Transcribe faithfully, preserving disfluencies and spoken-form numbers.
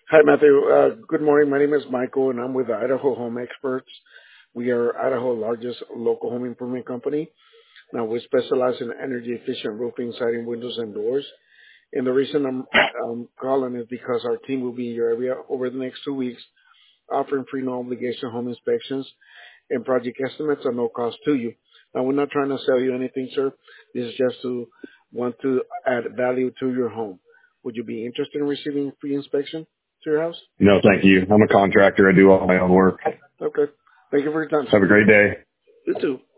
Hi, Matthew. Uh, good morning. My name is Michael, and I'm with the Idaho Home Experts. We are Idaho's largest local home improvement company. Now, we specialize in energy efficient roofing, siding, windows, and doors. And the reason I'm, I'm calling is because our team will be in your area over the next two weeks, offering free no obligation home inspections and project estimates at no cost to you. Now, we're not trying to sell you anything, sir. This is just to want to add value to your home. Would you be interested in receiving free inspection to your house? No, thank you. I'm a contractor. I do all my own work. Okay. Thank you for your time, Have sir. a great day. You too.